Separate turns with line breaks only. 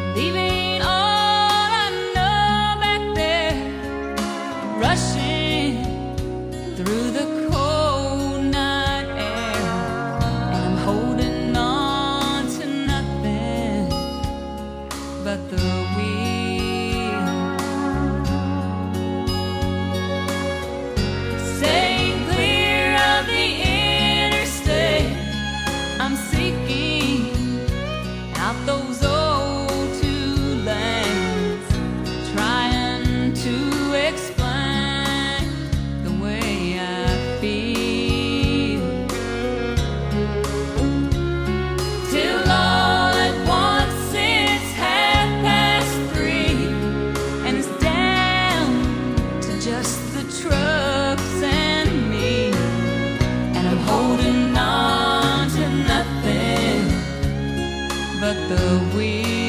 leaving all I know back there, rushing through the cold night air, and I'm holding on to nothing but the wheel. Staying clear of the interstate, I'm seeking out those old two lanes, trying to explain the way I feel, till all at once it's 3:30, and it's down to just the trucks and me, and I'm holding on to nothing but the wheel.